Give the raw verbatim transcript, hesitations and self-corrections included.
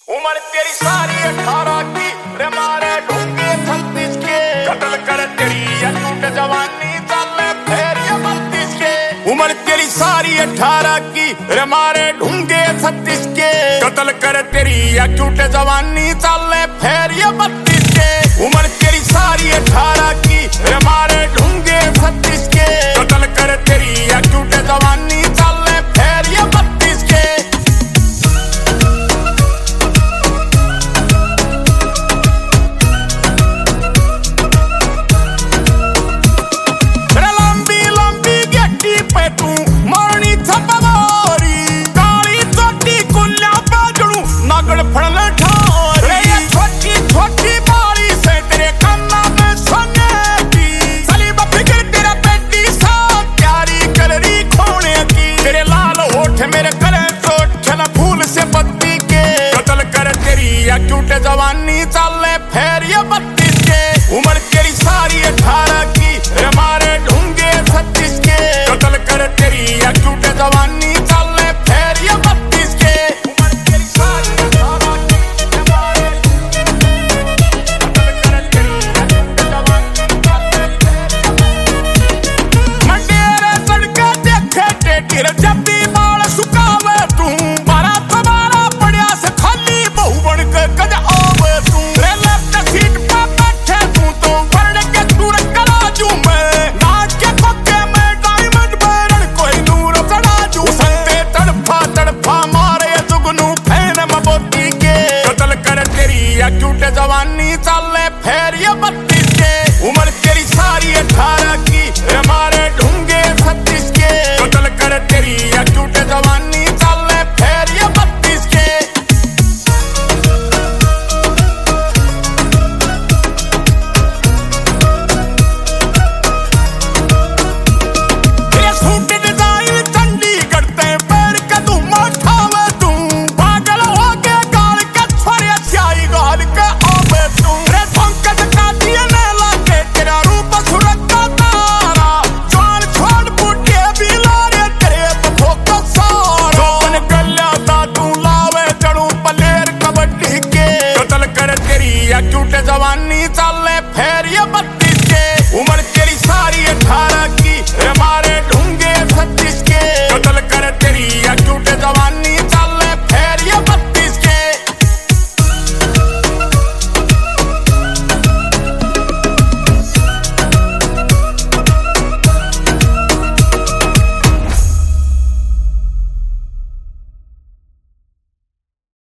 उम्र तेरी सारी अठारह की रे मारे ढूंढे छत्तीस के कत्ल कर तेरी अटूट जवानी चले फिर ये बत्तीस के। उम्र तेरी सारी अठारह की रे मारे ढूंढे छत्तीस के कत्ल कर तेरी अटूट जवानी चले फिर ये बत्तीस के। उम्र तेरी सारी अठारह की रे मारे